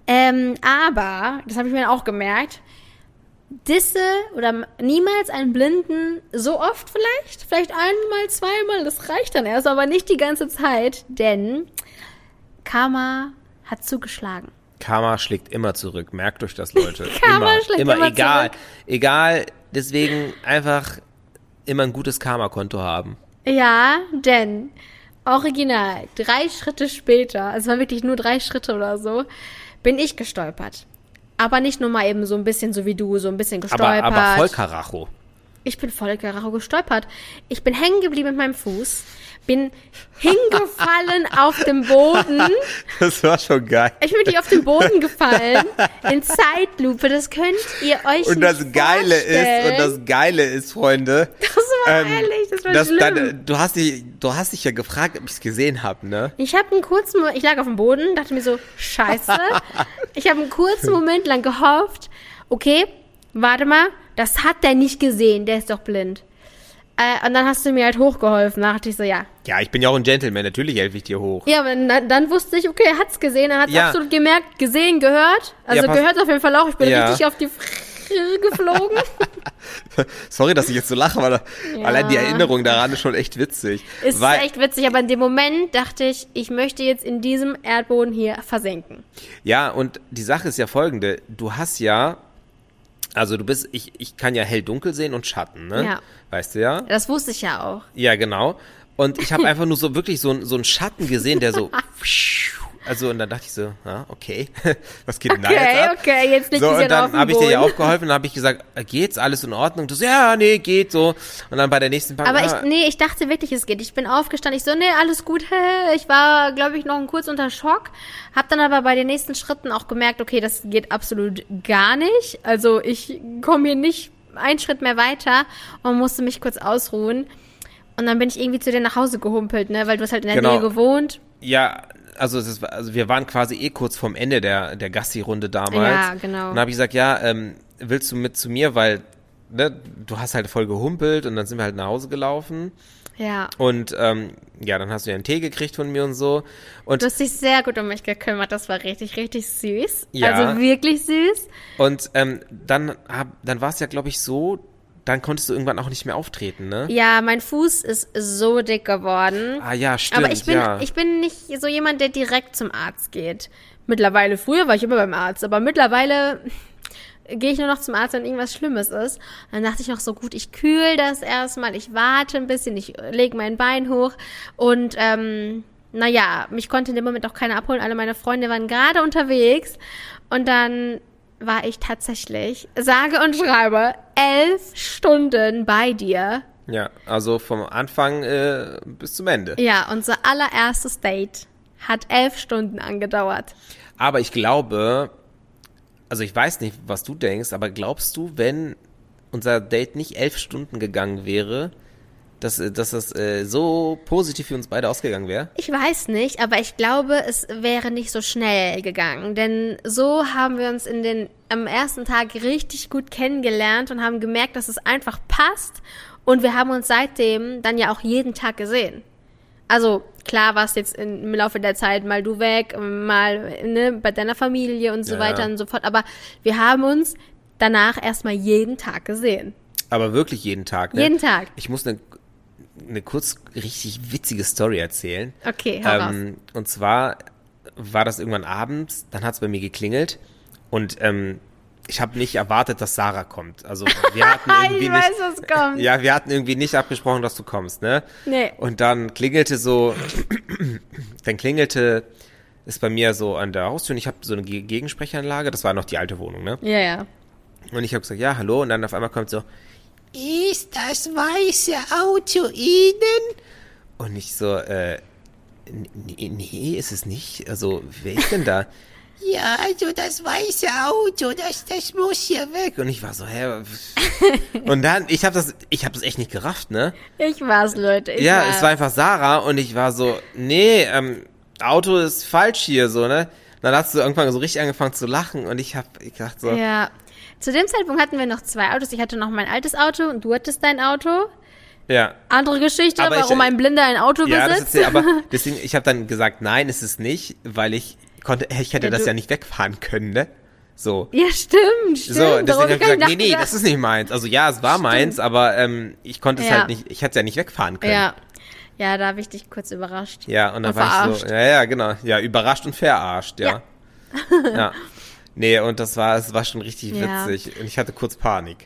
Aber, das habe ich mir auch gemerkt, Disse oder niemals einen Blinden so oft vielleicht einmal, zweimal, das reicht dann erst, aber nicht die ganze Zeit, denn Karma hat zugeschlagen. Karma schlägt immer zurück, merkt euch das, Leute. Karma schlägt immer zurück. Egal, deswegen einfach immer ein gutes Karma-Konto haben. Ja, denn original, 3 Schritte später, also es waren wirklich nur 3 Schritte oder so, bin ich gestolpert. Aber nicht nur mal eben so ein bisschen so wie du, so ein bisschen gestolpert. Aber voll Karacho. Ich bin voll Karacho gestolpert. Ich bin hängen geblieben mit meinem Fuß, bin hingefallen auf dem Boden. Das war schon geil. Ich bin wirklich auf den Boden gefallen, in Zeitlupe, das könnt ihr euch und nicht vorstellen. Das Geile ist, Freunde. Das war ehrlich, das war schlimm. Du hast dich ja gefragt, ob ich es gesehen habe, ne? Ich lag auf dem Boden, dachte mir so, scheiße. Ich habe einen kurzen Moment lang gehofft, okay, warte mal, das hat der nicht gesehen, der ist doch blind. Und dann hast du mir halt hochgeholfen. Da dachte ich so, ja. Ja, ich bin ja auch ein Gentleman, natürlich helfe ich dir hoch. Ja, aber dann wusste ich, okay, er hat's gesehen, er hat's absolut gemerkt, gesehen, gehört. Also gehört auf jeden Fall auch, ich bin richtig auf die Fresse geflogen. Sorry, dass ich jetzt so lache, aber allein die Erinnerung daran ist schon echt witzig. Ist echt witzig, aber in dem Moment dachte ich möchte jetzt in diesem Erdboden hier versenken. Ja, und die Sache ist ja folgende, du hast ja, also ich kann ja hell-dunkel sehen und Schatten, ne? Ja. Weißt du ja? Das wusste ich ja auch. Ja, genau. Und ich habe einfach nur so wirklich so einen Schatten gesehen, der so, also und dann dachte ich so, okay, was geht denn da jetzt ab? Okay, jetzt liegt so, sie und dann habe ich dir ja aufgeholfen und habe ich gesagt, geht's, alles in Ordnung? Du so, ja, nee, geht so. Und dann bei der nächsten Packung, aber ich dachte wirklich, es geht. Ich bin aufgestanden, ich so, nee, alles gut. Ich war, glaube ich, noch kurz unter Schock. Hab dann aber bei den nächsten Schritten auch gemerkt, okay, das geht absolut gar nicht. Also ich komme hier nicht einen Schritt mehr weiter und musste mich kurz ausruhen. Und dann bin ich irgendwie zu dir nach Hause gehumpelt, ne, weil du hast halt in der Nähe gewohnt. Ja, also wir waren quasi kurz vorm Ende der Gassi-Runde damals. Ja, genau. Und dann habe ich gesagt, ja, willst du mit zu mir, weil ne, du hast halt voll gehumpelt und dann sind wir halt nach Hause gelaufen. Ja. Und dann hast du ja einen Tee gekriegt von mir und so. Und Du hast dich sehr gut um mich gekümmert. Das war richtig, richtig süß. Ja. Also wirklich süß. Und dann war es ja, glaube ich, so, dann konntest du irgendwann auch nicht mehr auftreten, ne? Ja, mein Fuß ist so dick geworden. Ah ja, stimmt, Aber ich bin nicht so jemand, der direkt zum Arzt geht. Mittlerweile, früher war ich immer beim Arzt, aber mittlerweile gehe ich nur noch zum Arzt, wenn irgendwas Schlimmes ist. Und dann dachte ich noch so, gut, ich kühl das erstmal, ich warte ein bisschen, ich lege mein Bein hoch und mich konnte in dem Moment auch keiner abholen. Alle meine Freunde waren gerade unterwegs und dann war ich tatsächlich, sage und schreibe, 11 Stunden bei dir. Ja, also vom Anfang bis zum Ende. Ja, unser allererstes Date hat 11 Stunden angedauert. Aber ich glaube, also ich weiß nicht, was du denkst, aber glaubst du, wenn unser Date nicht 11 Stunden gegangen wäre, dass das so positiv für uns beide ausgegangen wäre? Ich weiß nicht, aber ich glaube, es wäre nicht so schnell gegangen. Denn so haben wir uns am ersten Tag richtig gut kennengelernt und haben gemerkt, dass es einfach passt. Und wir haben uns seitdem dann ja auch jeden Tag gesehen. Also klar warst jetzt im Laufe der Zeit mal du weg, mal bei deiner Familie und so weiter und so fort. Aber wir haben uns danach erstmal jeden Tag gesehen. Aber wirklich jeden Tag, ne? Jeden Tag. Ich muss eine kurz richtig witzige Story erzählen. Okay, hau raus. Und zwar war das irgendwann abends, dann hat es bei mir geklingelt und ich habe nicht erwartet, dass Sarah kommt. Also wir hatten irgendwie ich weiß, was kommt. Ja, wir hatten irgendwie nicht abgesprochen, dass du kommst, ne? Nee. Und dann klingelte es bei mir so an der Haustür und ich habe so eine Gegensprechanlage, das war noch die alte Wohnung, ne? Ja, ja. Und ich habe gesagt, ja, hallo, und dann auf einmal kommt so, ist das weiße Auto Ihnen? Und ich so, nee, ist es nicht. Also, wer ist denn da? Ja, also das weiße Auto, das muss hier weg. Und ich war so, hä? Und dann, ich hab das echt nicht gerafft, ne? Ich war's, Leute. Es war einfach Sarah und ich war so, nee, Auto ist falsch hier, so, ne? Dann hast du irgendwann so richtig angefangen zu lachen und ich gedacht so. Ja. Zu dem Zeitpunkt hatten wir noch 2 Autos. Ich hatte noch mein altes Auto und du hattest dein Auto. Ja. Andere Geschichte, Aber warum ein Blinder ein Auto besitzt. Aber deswegen, ich habe dann gesagt, nein, ist es nicht, weil ich hätte das ja nicht wegfahren können, ne? So. Ja, stimmt. So, deswegen habe ich gesagt, nee, nachgedacht. das ist nicht meins. Also ja, es war meins, aber ich konnte es halt nicht, ich hätte es ja nicht wegfahren können. Ja. Ja, da habe ich dich kurz überrascht. Ja, und dann war verarscht. ich so, ja, genau. Ja, überrascht und verarscht, ja. Ja. Nee, und es war schon richtig witzig. Und ich hatte kurz Panik.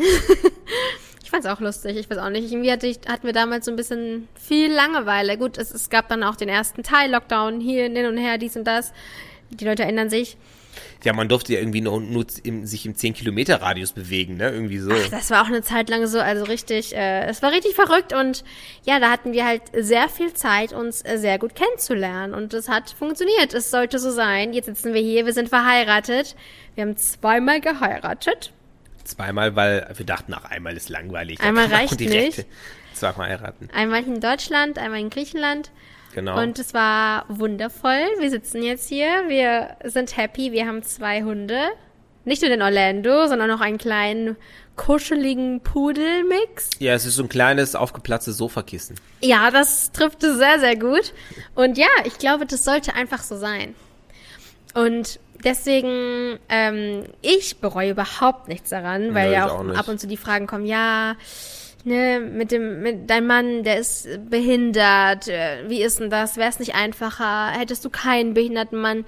Ich fand's auch lustig, ich weiß auch nicht. Irgendwie hatten wir damals so ein bisschen viel Langeweile. Gut, es gab dann auch den ersten Teil, Lockdown, hier, hin und her, dies und das. Die Leute erinnern sich. Ja, man durfte ja irgendwie nur sich im 10-Kilometer-Radius bewegen, ne? Irgendwie so. Ach, das war auch eine Zeit lang so, also richtig, es war richtig verrückt und ja, da hatten wir halt sehr viel Zeit, uns sehr gut kennenzulernen und es hat funktioniert. Es sollte so sein. Jetzt sitzen wir hier, wir sind verheiratet. Wir haben 2-mal geheiratet. 2-mal, weil wir dachten, einmal ist langweilig. Einmal reicht nicht. 2-mal heiraten. Einmal in Deutschland, einmal in Griechenland. Genau. Und es war wundervoll. Wir sitzen jetzt hier, wir sind happy, wir haben 2 Hunde. Nicht nur den Orlando, sondern noch einen kleinen, kuscheligen Pudelmix. Ja, es ist so ein kleines, aufgeplatztes Sofakissen. Ja, das trifft es sehr, sehr gut. Und ja, ich glaube, das sollte einfach so sein. Und deswegen, ich bereue überhaupt nichts daran, weil ja auch ab und zu die Fragen kommen, ja, ne, mit deinem Mann, der ist behindert, wie ist denn das? Wäre es nicht einfacher? Hättest du keinen behinderten Mann?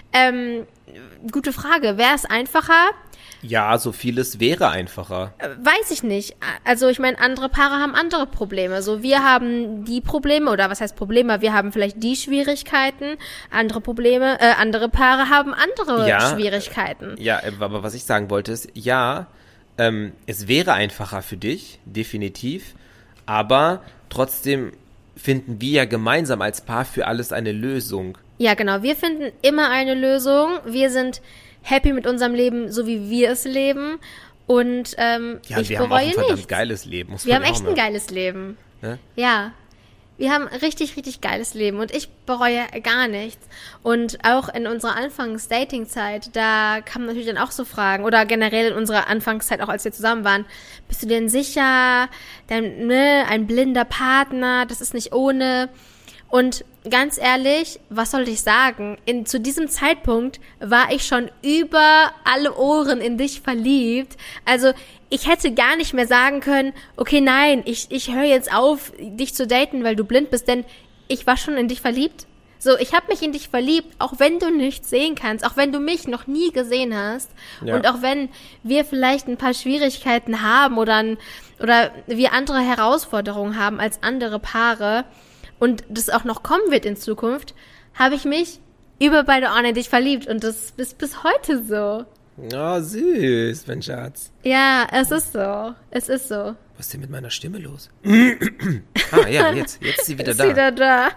Gute Frage. Wäre es einfacher? Ja, so vieles wäre einfacher. Weiß ich nicht. Also ich meine, andere Paare haben andere Probleme. So, wir haben die Probleme, oder was heißt Probleme? Wir haben vielleicht die Schwierigkeiten. Andere Paare haben andere Schwierigkeiten. Ja, aber was ich sagen wollte ist, ja, es wäre einfacher für dich, definitiv, aber trotzdem finden wir ja gemeinsam als Paar für alles eine Lösung. Ja, genau. Wir finden immer eine Lösung. Wir sind happy mit unserem Leben, so wie wir es leben. Und ich bereue nicht. Wir haben auch ein verdammt geiles Leben. Wir haben echt ein geiles Leben. Ne? Ja. Wir haben ein richtig, richtig geiles Leben und ich bereue gar nichts. Und auch in unserer Anfangs-Dating-Zeit, da kamen natürlich dann auch so Fragen, oder generell in unserer Anfangszeit, auch als wir zusammen waren, bist du denn sicher, ein blinder Partner, das ist nicht ohne. Und ganz ehrlich, was soll ich sagen? Zu diesem Zeitpunkt war ich schon über alle Ohren in dich verliebt. Also ich hätte gar nicht mehr sagen können, okay, nein, ich höre jetzt auf, dich zu daten, weil du blind bist, denn ich war schon in dich verliebt. So, ich habe mich in dich verliebt, auch wenn du nichts sehen kannst, auch wenn du mich noch nie gesehen hast und auch wenn wir vielleicht ein paar Schwierigkeiten haben oder wir andere Herausforderungen haben als andere Paare und das auch noch kommen wird in Zukunft, habe ich mich über beide Ohren in dich verliebt und das ist bis heute so. Oh, süß, mein Schatz. Ja, es ist so. Es ist so. Was ist denn mit meiner Stimme los? Ja, jetzt ist sie wieder da. Ist wieder da.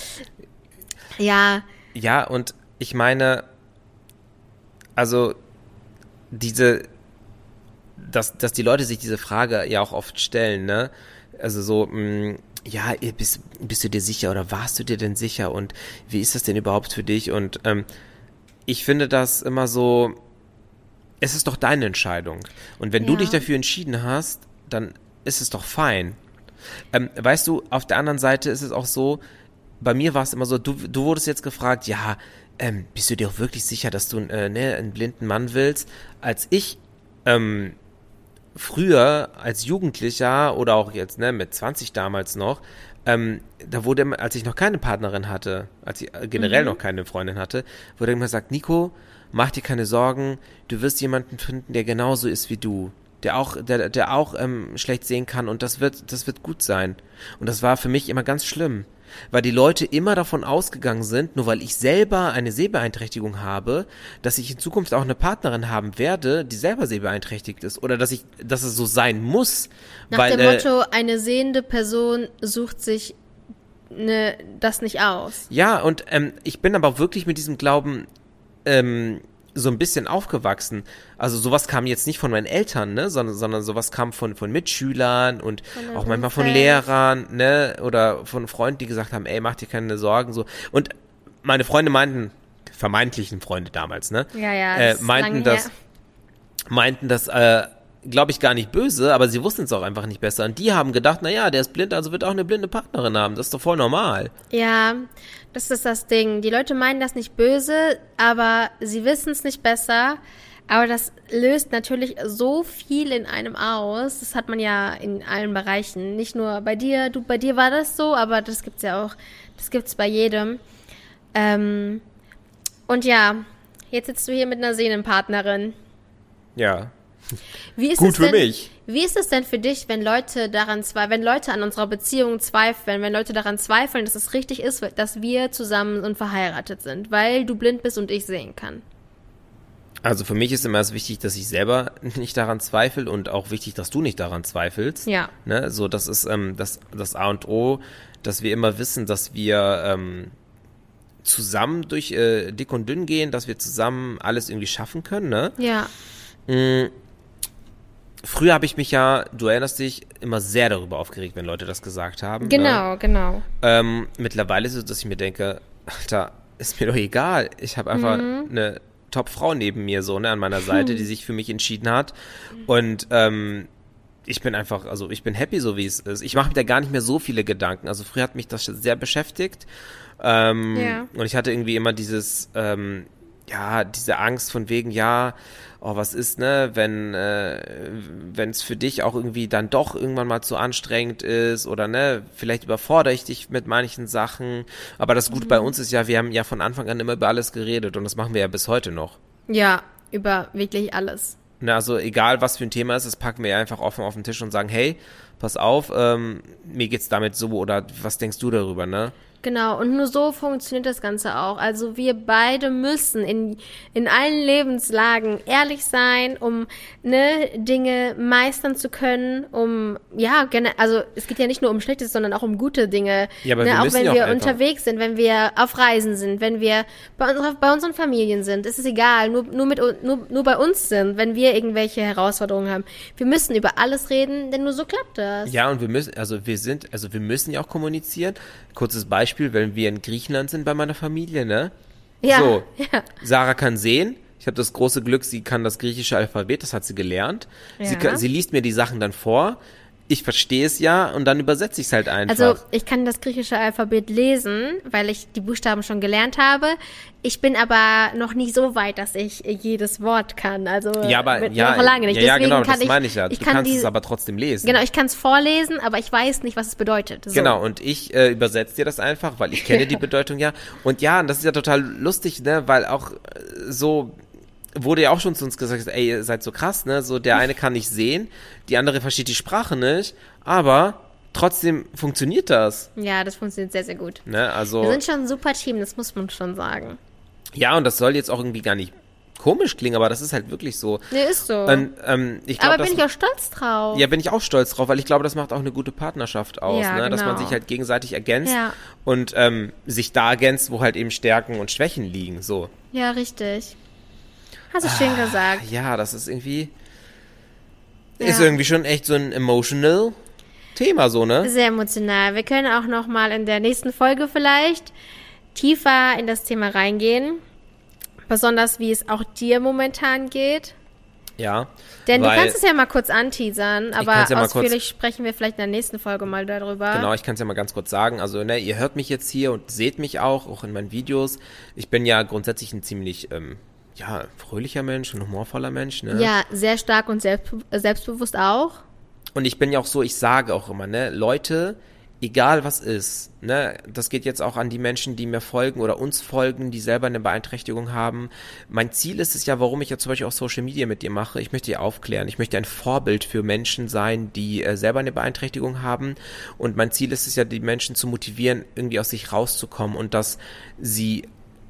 Ja. Ja, und ich meine, also dass die Leute sich diese Frage ja auch oft stellen, ne? Also so, ja, bist du dir sicher oder warst du dir denn sicher und wie ist das denn überhaupt für dich? Und ich finde das immer so, es ist doch deine Entscheidung. Und wenn du dich dafür entschieden hast, dann ist es doch fein. Weißt du, auf der anderen Seite ist es auch so, bei mir war es immer so, du wurdest jetzt gefragt, ja, bist du dir auch wirklich sicher, dass du einen blinden Mann willst? Als ich früher als Jugendlicher oder auch jetzt mit 20 damals noch, da wurde, als ich noch keine Partnerin hatte, als ich generell noch keine Freundin hatte, wurde immer gesagt, Nico, mach dir keine Sorgen, du wirst jemanden finden, der genauso ist wie du, der auch schlecht sehen kann und das wird gut sein. Und das war für mich immer ganz schlimm, weil die Leute immer davon ausgegangen sind, nur weil ich selber eine Sehbeeinträchtigung habe, dass ich in Zukunft auch eine Partnerin haben werde, die selber sehbeeinträchtigt ist oder dass es so sein muss. Nach dem Motto, eine sehende Person sucht sich das nicht aus. Ja, und ich bin aber wirklich mit diesem Glauben so ein bisschen aufgewachsen. Also sowas kam jetzt nicht von meinen Eltern, ne, sondern sowas kam von Mitschülern und auch manchmal von Lehrern, ne, oder von Freunden, die gesagt haben, ey, mach dir keine Sorgen, so. Und meine Freunde vermeintlichen Freunde damals, ne, meinten das, glaube ich, gar nicht böse, aber sie wussten es auch einfach nicht besser. Und die haben gedacht, naja, der ist blind, also wird auch eine blinde Partnerin haben. Das ist doch voll normal. Ja, das ist das Ding. Die Leute meinen das nicht böse, aber sie wissen es nicht besser. Aber das löst natürlich so viel in einem aus. Das hat man ja in allen Bereichen. Nicht nur bei dir. Bei dir war das so, aber das gibt's ja auch. Das gibt's bei jedem. Und ja, jetzt sitzt du hier mit einer Sehnenpartnerin. Ja. Gut für mich. Wie ist es denn für dich, wenn Leute an unserer Beziehung zweifeln, wenn Leute daran zweifeln, dass es richtig ist, dass wir zusammen und verheiratet sind, weil du blind bist und ich sehen kann? Also für mich ist immer wichtig, dass ich selber nicht daran zweifle und auch wichtig, dass du nicht daran zweifelst. Ja. Ne? So, das ist das A und O, dass wir immer wissen, dass wir zusammen durch dick und dünn gehen, dass wir zusammen alles irgendwie schaffen können, ne? Ja. Früher habe ich mich ja, du erinnerst dich, immer sehr darüber aufgeregt, wenn Leute das gesagt haben. Genau, ne? Genau. Mittlerweile ist es, dass ich mir denke, Alter, ist mir doch egal. Ich habe einfach eine Top-Frau neben mir, so, ne, an meiner Seite, die sich für mich entschieden hat. Und ich bin happy, so wie es ist. Ich mache mir da gar nicht mehr so viele Gedanken. Also früher hat mich das sehr beschäftigt. Und ich hatte irgendwie immer diese Angst von wegen, was ist, ne, wenn es für dich auch irgendwie dann doch irgendwann mal zu anstrengend ist oder, ne, vielleicht überfordere ich dich mit manchen Sachen. Aber das Gute bei uns ist ja, wir haben ja von Anfang an immer über alles geredet und das machen wir ja bis heute noch. Ja, über wirklich alles. Na, also egal, was für ein Thema ist, das packen wir einfach offen auf den Tisch und sagen, hey, pass auf, mir geht's damit so oder was denkst du darüber, ne? Genau, und nur so funktioniert das Ganze auch. Also wir beide müssen in allen Lebenslagen ehrlich sein, um Dinge meistern zu können, also es geht ja nicht nur um Schlechtes, sondern auch um gute Dinge. Ja, aber wir auch müssen wenn ja auch wir einfach unterwegs sind, wenn wir auf Reisen sind, wenn wir bei unseren Familien sind, ist es egal, nur bei uns sind, wenn wir irgendwelche Herausforderungen haben. Wir müssen über alles reden, denn nur so klappt das. Ja, und wir müssen ja auch kommunizieren. Kurzes Beispiel, wenn wir in Griechenland sind bei meiner Familie, ne? Ja, So, ja. Sarah kann sehen. Ich habe das große Glück, sie kann das griechische Alphabet, das hat sie gelernt. Ja. Sie liest mir die Sachen dann vor. Ich verstehe es ja und dann übersetze ich es halt einfach. Also ich kann das griechische Alphabet lesen, weil ich die Buchstaben schon gelernt habe. Ich bin aber noch nicht so weit, dass ich jedes Wort kann. Also noch lange nicht. Ja, Deswegen genau, kann das meine ich ja. Du kannst die, es aber trotzdem lesen. Genau, ich kann es vorlesen, aber ich weiß nicht, was es bedeutet. So. Genau, und ich übersetze dir das einfach, weil ich kenne die Bedeutung ja. Und ja, das ist ja total lustig, ne, weil auch so wurde ja auch schon zu uns gesagt, ey, ihr seid so krass, ne, so der eine kann nicht sehen, die andere versteht die Sprache nicht, aber trotzdem funktioniert das. Ja, das funktioniert sehr, sehr gut. Ne, also Wir sind schon ein super Team, das muss man schon sagen. ja, und das soll jetzt auch irgendwie gar nicht komisch klingen, aber das ist halt wirklich so. Nee, ist so. Und, ich glaub, aber bin ich auch stolz drauf. Ja, bin ich auch stolz drauf, weil ich glaube, das macht auch eine gute Partnerschaft aus, Ja, ne? Dass man genau. sich halt gegenseitig ergänzt Ja. und sich da ergänzt, wo halt eben Stärken und Schwächen liegen, so. Ja, richtig. Hast du schön gesagt. Ja, das ist irgendwie, Ja. ist irgendwie schon echt so ein emotional Thema, so, ne? Sehr emotional. Wir können auch noch mal in der nächsten Folge vielleicht tiefer in das Thema reingehen. Besonders, wie es auch dir momentan geht. Ja. Denn du weil- kannst es ja mal kurz anteasern, aber kann's ja mal ausführlich sprechen wir vielleicht in der nächsten Folge mal darüber. Genau, ich kann es ja mal ganz kurz sagen. Also, ne, ihr hört mich jetzt hier und seht mich auch in meinen Videos. Ich bin ja grundsätzlich ein ziemlich, fröhlicher Mensch, ein humorvoller Mensch, ne? Ja, sehr stark und selbstbewusst auch. Und ich bin ja auch so, ich sage auch immer, ne, Leute, egal was ist, ne, das geht jetzt auch an die Menschen, die mir folgen oder uns folgen, die selber eine Beeinträchtigung haben. Mein Ziel ist es ja, warum ich ja zum Beispiel auch Social Media mit dir mache. Ich möchte dir aufklären. Ich möchte ein Vorbild für Menschen sein, die selber eine Beeinträchtigung haben. Und mein Ziel ist es ja, die Menschen zu motivieren, irgendwie aus sich rauszukommen und dass sie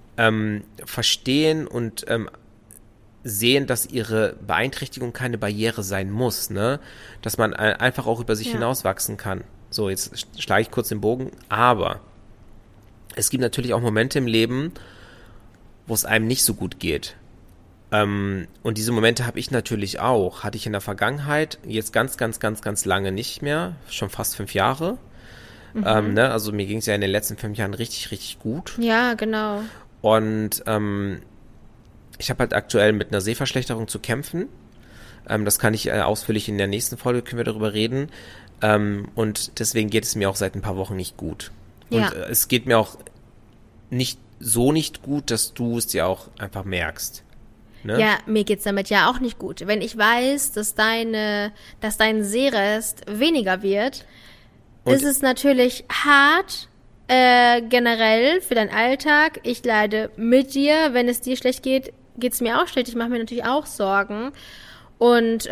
verstehen und sehen, dass ihre Beeinträchtigung keine Barriere sein muss, ne? Dass man einfach auch über sich hinauswachsen kann. So, jetzt schlage ich kurz den Bogen, aber es gibt natürlich auch Momente im Leben, wo es einem nicht so gut geht. Und diese Momente habe ich natürlich auch. Hatte ich in der Vergangenheit, jetzt ganz, ganz, ganz, ganz lange nicht mehr, schon fast 5 Jahre. Also mir ging es ja in den letzten 5 Jahren richtig, richtig gut. Ja, genau. Und ich habe halt aktuell mit einer Sehverschlechterung zu kämpfen. Das kann ich ausführlich in der nächsten Folge, können wir darüber reden. Und deswegen geht es mir auch seit ein paar Wochen nicht gut. Ja. Und es geht mir auch nicht gut, dass du es dir auch einfach merkst. Ne? Ja, mir geht's damit ja auch nicht gut. Wenn ich weiß, dass dein Sehrest weniger wird, Und- ist es natürlich hart, generell für deinen Alltag. Ich leide mit dir. Wenn es dir schlecht geht, geht's mir auch schlecht. Ich mache mir natürlich auch Sorgen. Und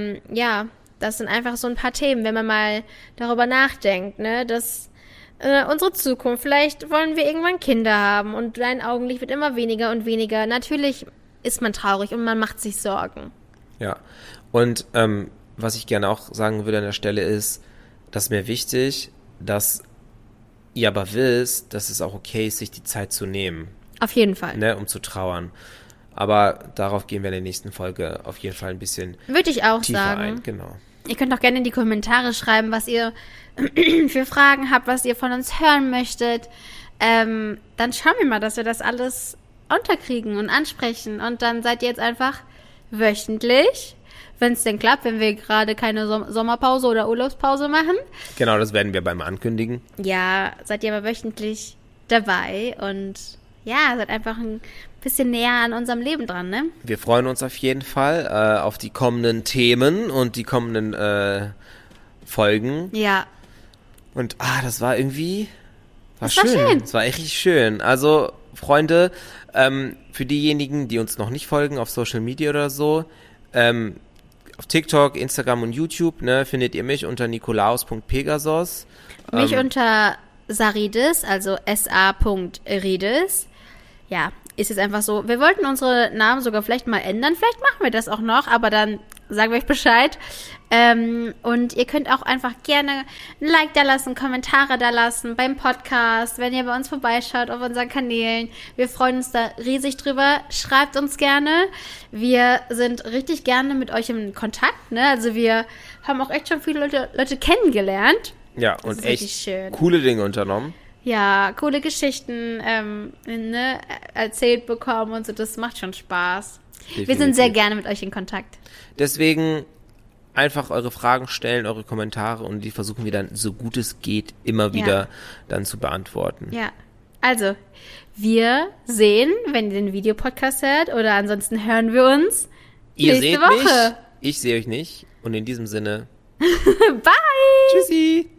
das sind einfach so ein paar Themen, wenn man mal darüber nachdenkt, ne, dass unsere Zukunft, vielleicht wollen wir irgendwann Kinder haben und dein Augenlicht wird immer weniger und weniger. Natürlich ist man traurig und man macht sich Sorgen. Ja. Und was ich gerne auch sagen würde an der Stelle ist, dass mir wichtig, dass ihr aber wisst, dass es auch okay ist, sich die Zeit zu nehmen, Auf jeden Fall. ne, um zu trauern. Aber darauf gehen wir in der nächsten Folge auf jeden Fall ein bisschen Würde ich auch tiefer sagen. ein. Genau. Ihr könnt auch gerne in die Kommentare schreiben, was ihr für Fragen habt, was ihr von uns hören möchtet. Dann schauen wir mal, dass wir das alles unterkriegen und ansprechen. Und dann seid ihr jetzt einfach wöchentlich, wenn es denn klappt, wenn wir gerade keine Sommerpause oder Urlaubspause machen. Genau, das werden wir beim Ankündigen. Ja, seid ihr aber wöchentlich dabei und ja, seid einfach ein bisschen näher an unserem Leben dran, ne? Wir freuen uns auf jeden Fall auf die kommenden Themen und die kommenden Folgen. Ja. Und das war irgendwie Das war schön. Das war echt richtig schön. Also, Freunde, für diejenigen, die uns noch nicht folgen auf Social Media oder so, auf TikTok, Instagram und YouTube, ne, findet ihr mich unter nikolaus.pegasos. Mich unter @saridis, also sa.ridis. Ja, ist jetzt einfach so. Wir wollten unsere Namen sogar vielleicht mal ändern. Vielleicht machen wir das auch noch, aber dann sagen wir euch Bescheid. Und ihr könnt auch einfach gerne ein Like da lassen, Kommentare da lassen beim Podcast, wenn ihr bei uns vorbeischaut auf unseren Kanälen. Wir freuen uns da riesig drüber. Schreibt uns gerne. Wir sind richtig gerne mit euch in Kontakt, ne? Also wir haben auch echt schon viele Leute kennengelernt. Ja, und echt coole Dinge unternommen. Ja, coole Geschichten erzählt bekommen und so, das macht schon Spaß. Definitiv. Wir sind sehr gerne mit euch in Kontakt. Deswegen einfach eure Fragen stellen, eure Kommentare und die versuchen wir dann, so gut es geht, immer wieder dann zu beantworten. Ja, also wir sehen, wenn ihr den Videopodcast hört oder ansonsten hören wir uns nächste Woche. Mich, ich sehe euch nicht und in diesem Sinne Bye! Tschüssi!